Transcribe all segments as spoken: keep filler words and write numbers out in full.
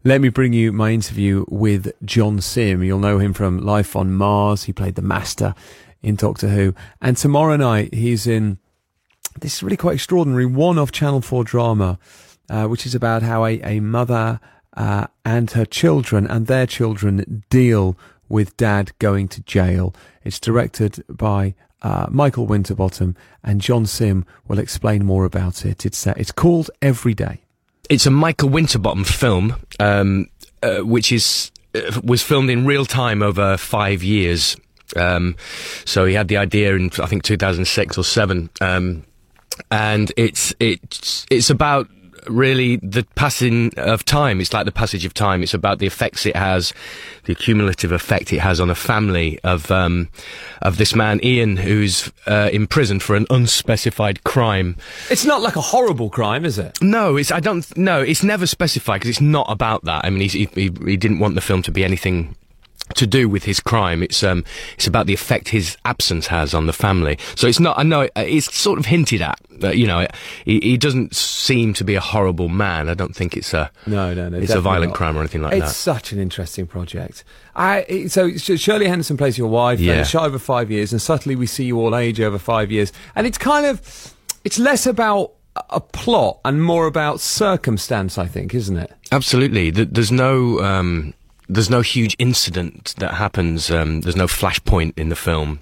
Let me bring you my interview with John Simm. You'll know him from Life on Mars. He played the Master in Doctor Who. And tomorrow night, he's in this really quite extraordinary one-off Channel four drama, uh, which is about how a, a mother uh, and her children and their children deal with Dad going to jail. It's directed by uh, Michael Winterbottom, and John Simm will explain more about it. It's, uh, it's called Every Day. It's a Michael Winterbottom film, um, uh, which is uh, was filmed in real time over five years. Um, so he had the idea in, I think, two thousand six or seven, um, and it's it's it's about really the passing of time. It's like the passage of time. It's about the effects it has, the cumulative effect it has on a family of um, of this man Ian, who's uh, imprisoned for an unspecified crime. It's not like a horrible crime, is it? No, it's I don't. No, it's never specified because it's not about that. I mean, he's, he he he didn't want the film to be anything to do with his crime. It's um it's about the effect his absence has on the family. So it's not. I know it, it's sort of hinted at. Uh, you know, he, he doesn't seem to be a horrible man. I don't think it's a no, no, no. It's a violent not. crime or anything like it's that. It's such an interesting project. I it, so Shirley Henderson plays your wife. Yeah. And it's shot over five years, and subtly we see you all age over five years, and it's kind of it's less about a plot and more about circumstance, I think, isn't it? Absolutely. There's no. Um, There's no huge incident that happens. Um, there's no flashpoint in the film.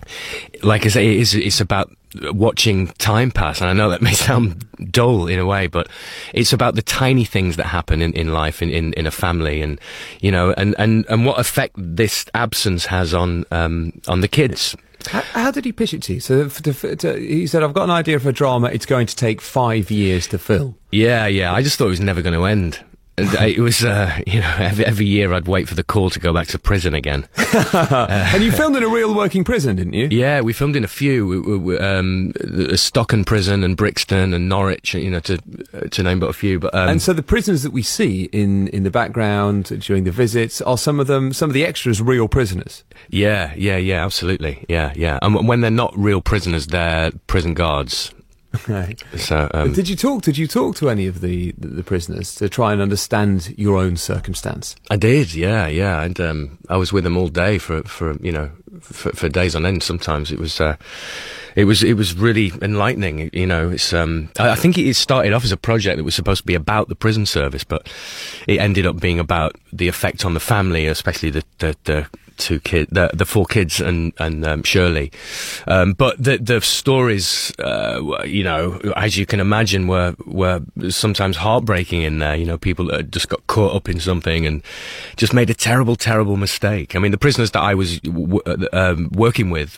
Like I say, it is, it's about watching time pass. And I know that may sound dull in a way, but it's about the tiny things that happen in, in life, in, in, in a family, and you know, and, and, and what effect this absence has on um, on the kids. How, how did he pitch it to you? So to, to, to, he said, "I've got an idea for a drama. It's going to take five years to film." Yeah, yeah. I just thought it was never going to end. It was, uh, you know, every, every year I'd wait for the call to go back to prison again. uh, and you filmed in a real working prison, didn't you? Yeah, we filmed in a few. We, we, we, um, Stockton Prison and Brixton and Norwich, you know, to to name but a few. But um, and so the prisoners that we see in in the background during the visits are some of them, some of the extras, real prisoners. Yeah, yeah, yeah, absolutely. Yeah, yeah. And when they're not real prisoners, they're prison guards. Right. So, um, did you talk? Did you talk to any of the, the the prisoners to try and understand your own circumstance? I did. Yeah, yeah. And um, I was with them all day for for you know for, for days on end. Sometimes it was uh, it was it was really enlightening. You know, it's um, I, I think it started off as a project that was supposed to be about the prison service, but it ended up being about the effect on the family, especially the the. the two kids, the, the four kids and, and, um, Shirley. Um, but the, the stories, uh, you know, as you can imagine, were, were sometimes heartbreaking in there. You know, people that just got caught up in something and just made a terrible, terrible mistake. I mean, the prisoners that I was w um, working with,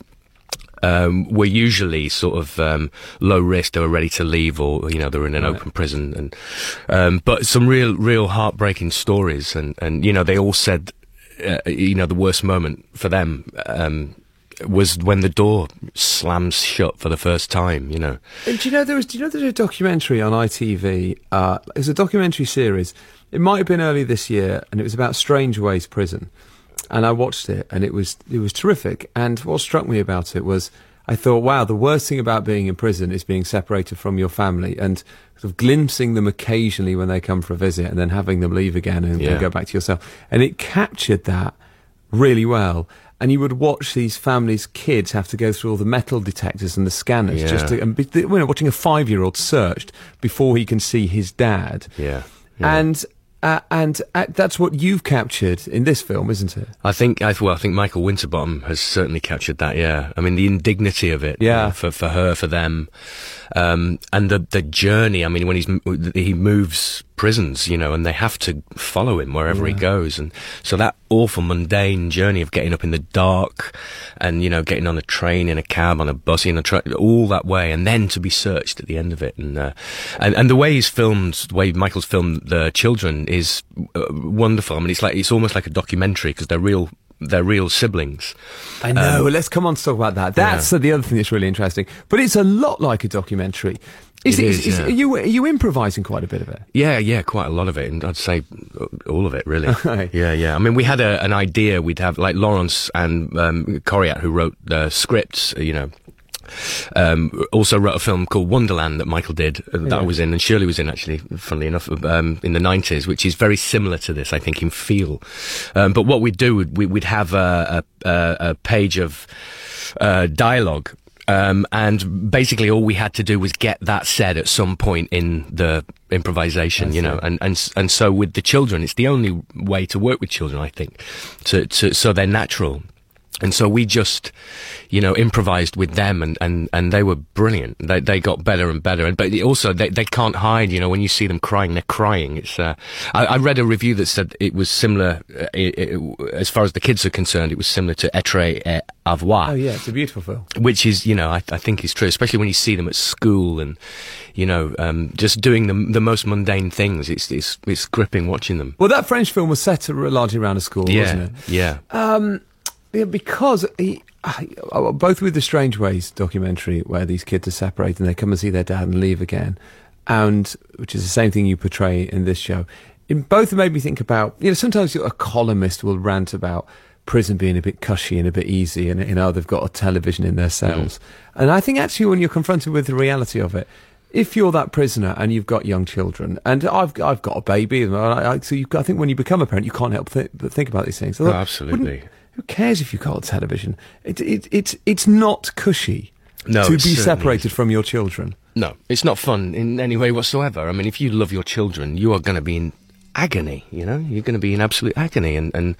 Um, were usually sort of um, low risk. They were ready to leave, or you know, they were in an right. open prison. And um, but some real, real heartbreaking stories, and and you know, they all said, uh, you know, the worst moment for them um, was when the door slams shut for the first time. You know. And do you know there was? Do you know there's a documentary on I T V? Uh, it's a documentary series. It might have been early this year, and it was about Strangeways Prison. And I watched it, and it was it was terrific. And what struck me about it was, I thought, wow, the worst thing about being in prison is being separated from your family and sort of glimpsing them occasionally when they come for a visit, and then having them leave again and, yeah. and go back to yourself. And it captured that really well. And you would watch these families' kids have to go through all the metal detectors and the scanners, yeah. just to, and be, you know, watching a five-year-old searched before he can see his dad. Yeah, yeah. And. Uh, and uh, that's what you've captured in this film, isn't it? I think, I, well, I think Michael Winterbottom has certainly captured that. Yeah, I mean the indignity of it. Yeah, you know, for for her, for them, um, and the the journey. I mean, when he's he moves prisons, you know, and they have to follow him wherever yeah. he goes, and so that awful mundane journey of getting up in the dark, and you know, getting on a train, in a cab, on a bus, in a truck, all that way, and then to be searched at the end of it, and uh, and and the way he's filmed, the way Michael's filmed the children is uh, wonderful. I mean, it's like it's almost like a documentary because they're real. They're real siblings. I know. Um, Let's come on to talk about that. That's yeah. uh, the other thing that's really interesting. But it's a lot like a documentary. Is it it, is, is, is, yeah. are you are you improvising quite a bit of it? Yeah, yeah, quite a lot of it, and I'd say all of it, really. yeah, yeah. I mean, we had a, an idea. We'd have like Lawrence and um, Coriat, who wrote the scripts, you know. Um, also wrote a film called Wonderland that Michael did, uh, that Yeah. I was in, and Shirley was in, actually, funnily enough, um, in the nineties, which is very similar to this, I think, in feel. Um, but what we'd do, we, we'd have a, a, a page of uh, dialogue, um, and basically all we had to do was get that said at some point in the improvisation, I you know, see. and, and and so with the children, it's the only way to work with children, I think, to, to so they're natural. And so we just, you know, improvised with them, and, and, and they were brilliant. They they got better and better. And but also they they can't hide. You know, when you see them crying, they're crying. It's. Uh, I, I read a review that said it was similar, uh, it, it, as far as the kids are concerned, it was similar to Être et Avoir. Oh yeah, it's a beautiful film. Which is, you know, I, I think is true, especially when you see them at school and, you know, um, just doing the the most mundane things. It's it's it's gripping watching them. Well, that French film was set largely around a school, Yeah, wasn't it? yeah. Um, yeah, because he, uh, both with the Strange Ways documentary, where these kids are separated and they come and see their dad and leave again, and which is the same thing you portray in this show. In both, it made me think about, you know, sometimes a columnist will rant about prison being a bit cushy and a bit easy, and you know they've got a television in their cells. Mm. And I think actually, when you're confronted with the reality of it, if you're that prisoner and you've got young children, and I've I've got a baby, and I, I, so you, I think when you become a parent, you can't help th- but think about these things. Oh, absolutely. Who cares if you've got a television? It, it, it's it's not cushy No, to it be certainly separated isn't. from your children. No, it's not fun in any way whatsoever. I mean, if you love your children, you are going to be in agony, you know? You're going to be in absolute agony, and, and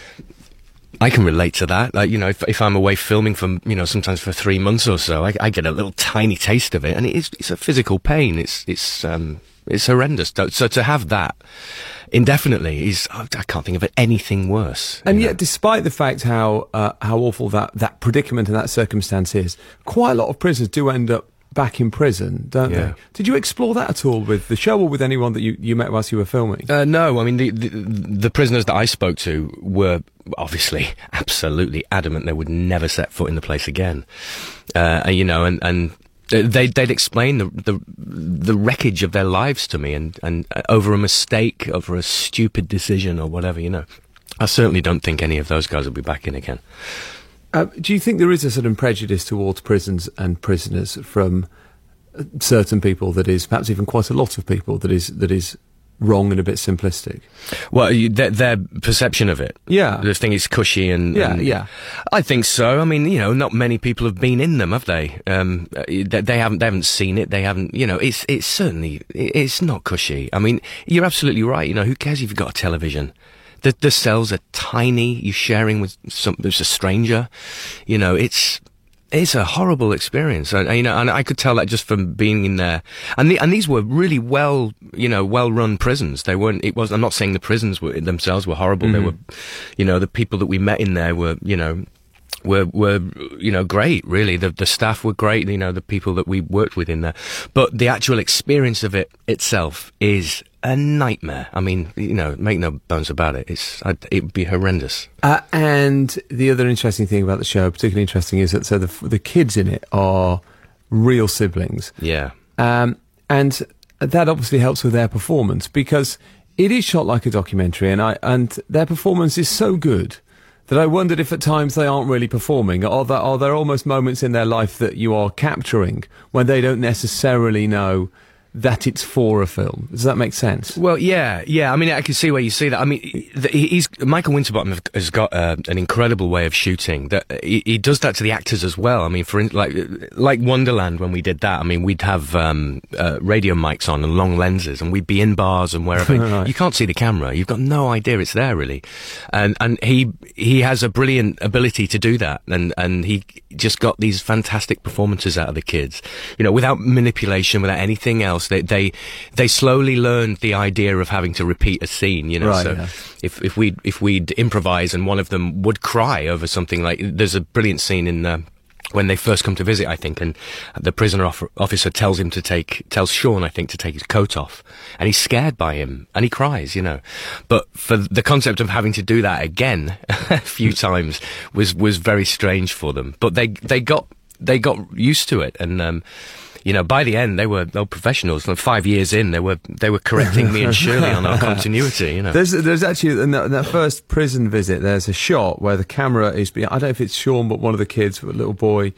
I can relate to that. Like, you know, if, if I'm away filming for, you know, sometimes for three months or so, I, I get a little tiny taste of it, and it is, it's a physical pain. It's, it's, um, it's horrendous. So to have that indefinitely is, I can't think of anything worse. And you yet, know? despite the fact how uh, how awful that, that predicament and that circumstance is, quite a lot of prisoners do end up back in prison, don't Yeah. they? Did you explore that at all with the show or with anyone that you, you met whilst you were filming? Uh, no, I mean, the, the the prisoners that I spoke to were obviously absolutely adamant they would never set foot in the place again. Uh, you know, and, and they, they'd explain the, the the wreckage of their lives to me, and, and uh, over a mistake, over a stupid decision or whatever, you know. I certainly don't think any of those guys will be back in again. Uh, do you think there is a certain prejudice towards prisons and prisoners from uh, certain people that is, perhaps even quite a lot of people, that is that is wrong and a bit simplistic? Well, you, their, their perception of it. Yeah. The thing is cushy and... Yeah, and yeah. I think so. I mean, you know, not many people have been in them, have they? Um, they, they haven't, they haven't seen it. They haven't, you know, it's, it's certainly, it's not cushy. I mean, you're absolutely right. You know, who cares if you've got a television? The, the cells are tiny. You're sharing with some, there's a stranger. You know, it's, it's a horrible experience. And, you know, and I could tell that just from being in there. And the, and these were really well, you know, well-run prisons. They weren't, it was, I'm not saying the prisons were, themselves were horrible. Mm-hmm. They were, you know, the people that we met in there were, you know, were, were, you know, great, really. The, the staff were great, you know, the people that we worked with in there. But the actual experience of it itself is a nightmare. I mean, you know, make no bones about it. It's, it would be horrendous. Uh, and the other interesting thing about the show, particularly interesting, is that so the, the kids in it are real siblings. Yeah. Um, and that obviously helps with their performance, because it is shot like a documentary, and I, and their performance is so good that I wondered if at times they aren't really performing. Are there, are there almost moments in their life that you are capturing when they don't necessarily know that it's for a film? Does that make sense? Well, yeah, yeah. I mean, I can see where you see that. I mean, he's Michael Winterbottom has got uh, an incredible way of shooting. That he, he does that to the actors as well. I mean, for in, like like Wonderland, when we did that, I mean, we'd have um, uh, radio mics on and long lenses, and we'd be in bars and wherever. Right. You can't see the camera. You've got no idea it's there, really. And and he he has a brilliant ability to do that, and and he just got these fantastic performances out of the kids. You know, without manipulation, without anything else. They, they they slowly learned the idea of having to repeat a scene, you know. Right, so yeah. if if we if we'd improvise and one of them would cry over something, like there's a brilliant scene in uh, when they first come to visit, I think, and the prisoner off- officer tells him to take tells Sean, I think, to take his coat off, and he's scared by him and he cries, you know. But for the concept of having to do that again a few times was was very strange for them. But they they got they got used to it, and um, you know, by the end, they were, they were professionals. Like five years in, they were they were correcting me and Shirley on our continuity. You know, there's there's actually in that, in that first prison visit, there's a shot where the camera is being, I don't know if it's Sean, but one of the kids, a little boy,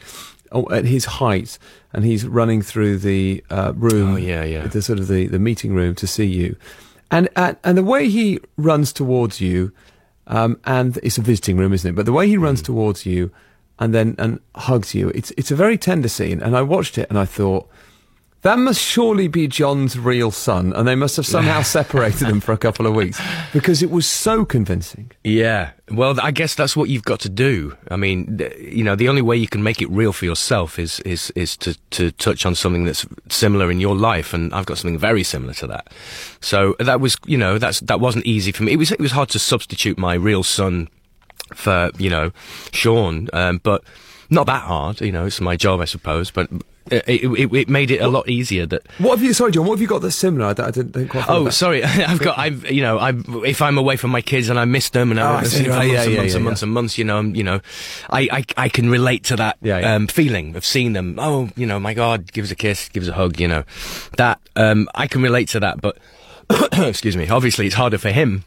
oh, at his height, and he's running through the uh, room, Oh, yeah, yeah. the sort of the, the meeting room to see you, and uh, and the way he runs towards you, um, and it's a visiting room, isn't it? But the way he runs mm. towards you, and then and hugs you, it's it's a very tender scene. And I watched it, and I thought, that must surely be John's real son, and they must have somehow separated them for a couple of weeks, because it was so convincing. Yeah, well, I guess that's what you've got to do. I mean, th- you know, the only way you can make it real for yourself is is is to to touch on something that's similar in your life, and I've got something very similar to that. So that was, you know, that's that wasn't easy for me. It was it was hard to substitute my real son for, you know, Sean, um, but not that hard. You know, it's my job, I suppose, but. It, it, it made it a lot easier. That what have you? Sorry, John. What have you got that's similar? I, I didn't, didn't quite. Oh, that. sorry. I've got. I've. You know. I. If I'm away from my kids and I miss them and oh, I've seen them for yeah, months yeah, and months yeah, and yeah. months and months, you know. I'm, you know, I, I. I can relate to that yeah, yeah. Um, feeling of seeing them. Oh, you know, my God, give us a kiss, give us a hug. You know, that. Um, I can relate to that, but excuse me. Obviously, it's harder for him.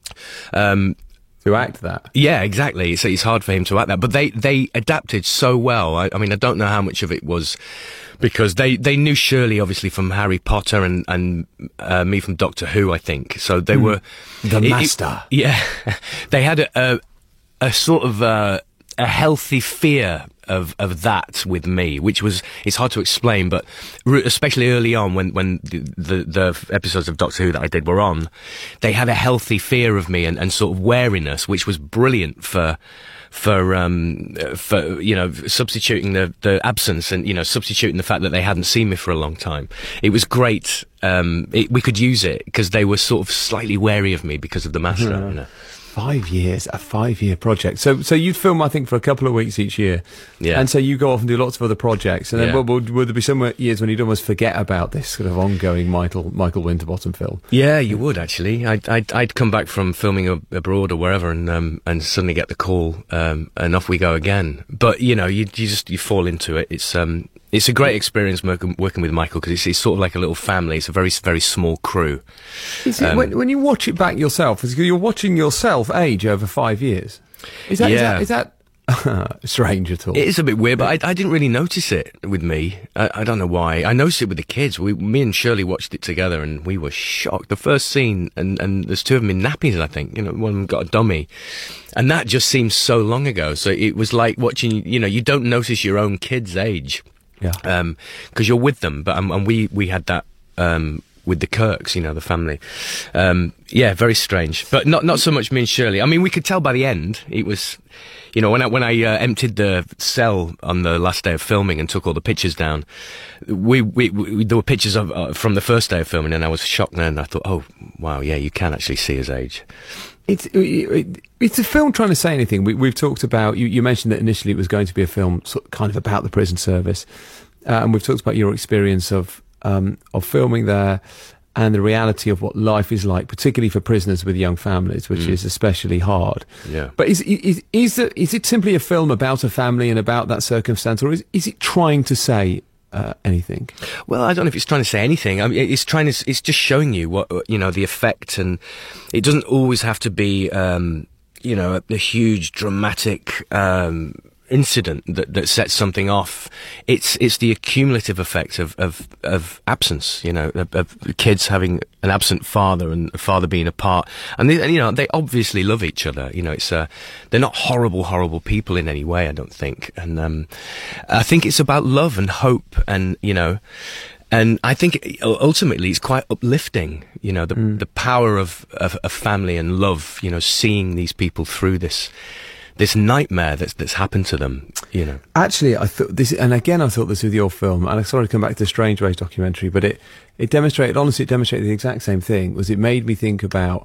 Um. To act that. Yeah, exactly. So it's hard for him to act that. But they, they adapted so well. I, I mean, I don't know how much of it was because they, they knew Shirley, obviously, from Harry Potter and, and uh, me from Doctor Who, I think. So they mm. were... The it, master. It, yeah. They had a, a, a sort of uh, a healthy fear of of that with me, which was, it's hard to explain, but re- especially early on when when the, the the episodes of Doctor Who that I did were on, they had a healthy fear of me and, and sort of wariness, which was brilliant for for um for you know substituting the the absence and you know substituting the fact that they hadn't seen me for a long time. It was great. Um, it, we could use it because they were sort of slightly wary of me because of the master. Mm. You know. Five years, a five-year project. So, so you'd film, I think, for a couple of weeks each year. Yeah. And so you go off and do lots of other projects. And then, Yeah. well, would, would there be some years when you'd almost forget about this sort of ongoing Michael Michael Winterbottom film? Yeah, you would actually. I'd I'd, I'd come back from filming a, abroad or wherever, and um, and suddenly get the call, um, and off we go again. But you know, you you just you fall into it. It's um. It's a great experience working, working with Michael because it's, it's sort of like a little family. It's a very, very small crew. Is it, um, when, when you watch it back yourself, is you're watching yourself age over five years. Is that, yeah. is that, is that strange at all? It is a bit weird, but I, I didn't really notice it with me. I, I don't know why. I noticed it with the kids. We, me and Shirley watched it together and we were shocked. The first scene, and, and there's two of them in nappies, I think. You know, one of them got a dummy. And that just seems so long ago. So it was like watching, you know, you don't notice your own kids' age. Yeah. Um, cause you're with them, but, um, and we, we had that, um, with the Kirks, you know, the family. Um, yeah, very strange, but not, not so much me and Shirley. I mean, we could tell by the end, it was, you know, when I, when I, uh, emptied the cell on the last day of filming and took all the pictures down, we, we, we there were pictures of, uh, from the first day of filming and I was shocked then. I thought, oh, wow, yeah, you can actually see his age. It's it, it's a film trying to say anything. We, we've talked about, you, you mentioned that initially it was going to be a film sort of, kind of about the prison service, uh, and we've talked about your experience of um, of filming there and the reality of what life is like, particularly for prisoners with young families, which mm. is especially hard. Yeah. But is is is, the, is it simply a film about a family and about that circumstance, or is is it trying to say Uh, anything? Well, I don't know if it's trying to say anything. I mean, it's trying to, it's just showing you what, you know, the effect, and it doesn't always have to be, um, you know, a, a huge dramatic, um, incident that, that sets something off. It's, it's the accumulative effect of, of, of absence, you know, of, of kids having an absent father and a father being apart. And, they, and, you know, they obviously love each other. You know, it's, uh, they're not horrible, horrible people in any way, I don't think. And, um, I think it's about love and hope and, you know, and I think ultimately it's quite uplifting, you know, the, mm. the power of, of, of family and love, you know, seeing these people through this, this nightmare that's that's happened to them, you know. Actually, I thought this, and again, I thought this with your film, and I'm sorry to come back to the Strange Ways documentary, but it, it demonstrated, honestly, it demonstrated the exact same thing, was it made me think about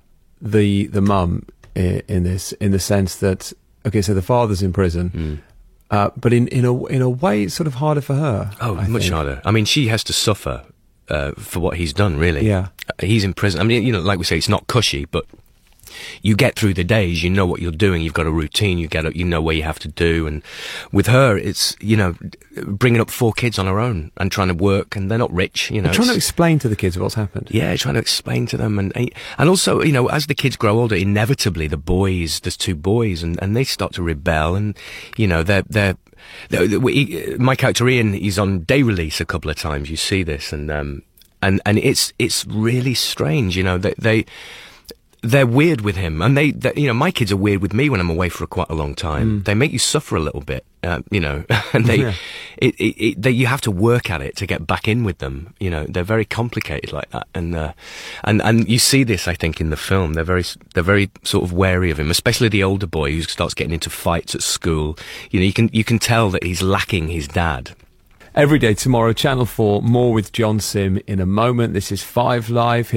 the the mum in, in this, in the sense that, okay, so the father's in prison, mm. uh, but in, in, a, in a way, it's sort of harder for her. Oh, I much think. harder. I mean, she has to suffer uh, for what he's done, really. Yeah. Uh, he's in prison. I mean, you know, like we say, it's not cushy, but you get through the days, you know what you're doing, you've got a routine, you get a, you know what you have to do. And with her, it's, you know, bringing up four kids on her own and trying to work, and they're not rich, you know. And trying to explain to the kids what's happened. Yeah, trying to explain to them. And and also, you know, as the kids grow older, inevitably the boys, there's two boys, and, and they start to rebel, and, you know, they're, they're, the, the, he, my character Ian, he's on day release a couple of times. You see this, and um, and and it's it's really strange. You know, they. they They're weird with him, and they, they, you know, my kids are weird with me when I'm away for a, quite a long time. Mm. They make you suffer a little bit, uh, you know, and they, yeah. it, it, it, they, you have to work at it to get back in with them. You know, they're very complicated like that, and uh, and and you see this, I think, in the film. They're very, they're very sort of wary of him, especially the older boy who starts getting into fights at school. You know, you can you can tell that he's lacking his dad. Every day tomorrow, Channel four. More with John Simm in a moment. This is Five Live.